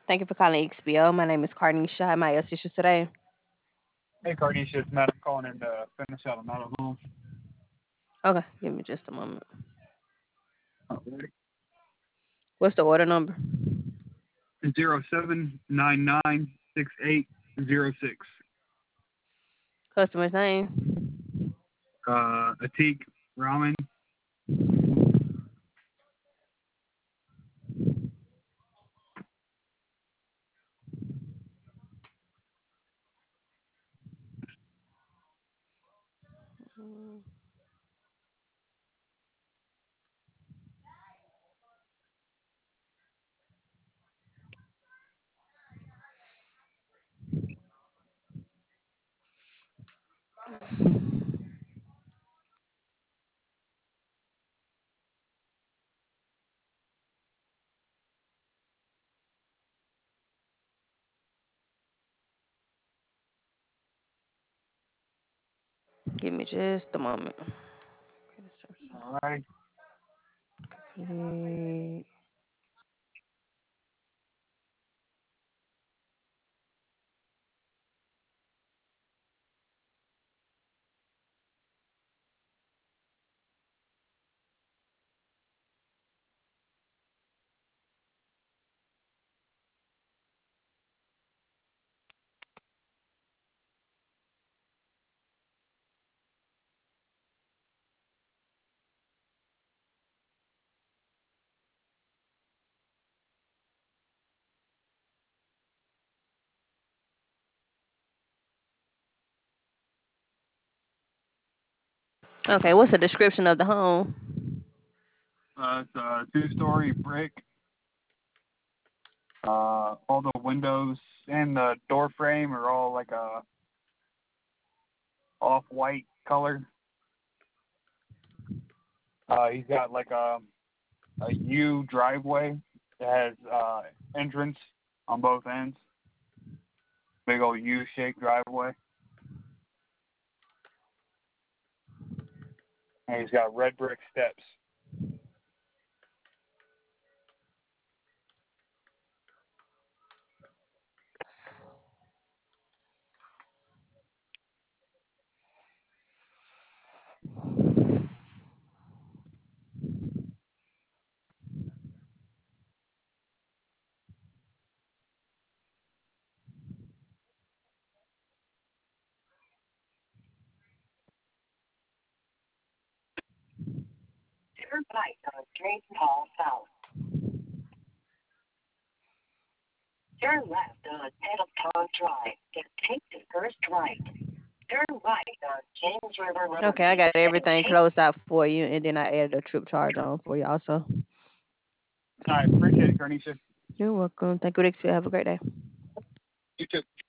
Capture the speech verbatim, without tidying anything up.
Thank you for calling X B O. My name is Carnisha. How may I assist you today? Hey, Carnisha, it's Matt. I'm calling in to finish out a model home. Okay, give me just a moment. Alright. What's the order number? Zero seven nine nine six eight zero six. Customer's name? Uh, Atik Ramen. Give me just a moment. Alright. Okay. Okay, what's the description of the home? Uh, it's a two-story brick. Uh, all the windows and the door frame are all like a off-white color. Uh, he's got like a a U driveway that has uh entrance on both ends. Big old U-shaped driveway. And he's got red brick steps. Turn right on Drayton Hall South. Turn left on Middletown Drive and take the first right. Turn right on James River Road. Okay, I got everything closed out for you, and then I added a trip charge on for you also. I appreciate it, Carnisha. You're welcome. Thank you, X B O. Have a great day. You too.